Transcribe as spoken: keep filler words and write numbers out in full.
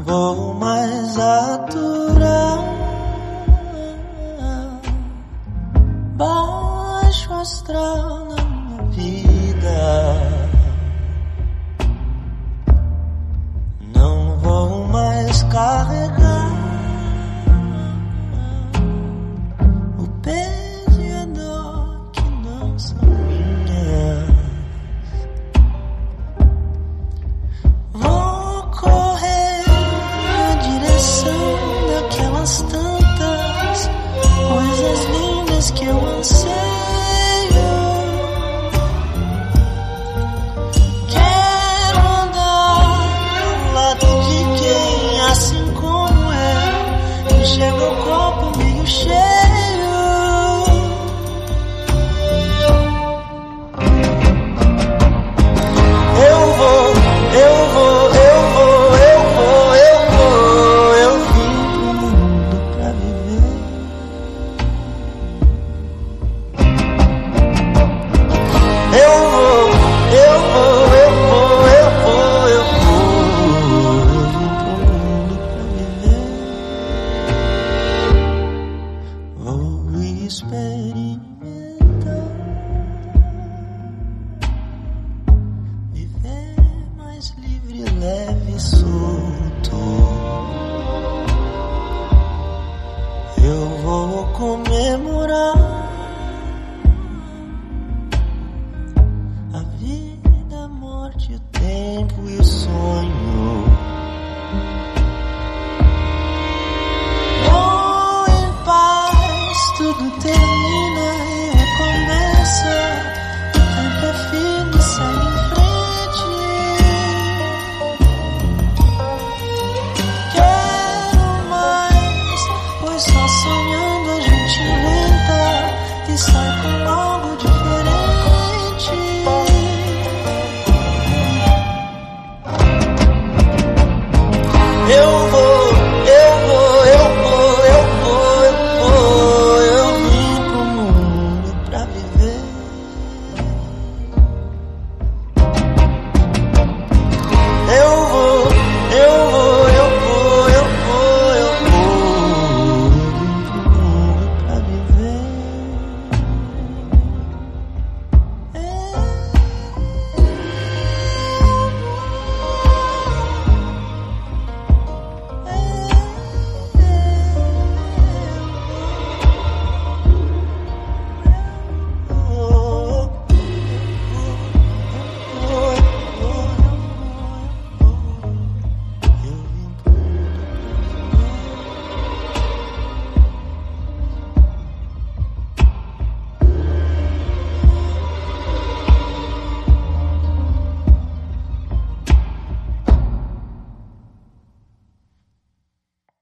vou mais aturar baixo astral na minha vida. Não vou mais carregar o peso e a dor que não são minhas. Vou correr na direção daquelas tantas coisas lindas que eu anseio. Quero andar ao lado de quem, assim como eu, enxerga o copo meio cheio. Eu vou, eu vou, eu vou, eu vou, eu vou. Eu vim pro mundo pra viver. Eu vou, eu vou, eu vou, eu vou, eu vou. Eu vim pro mundo pra viver. Vou experimentar viver mais livre, leve e solto. Eu vou comemorar a vida, a morte, o tempo e o sonho.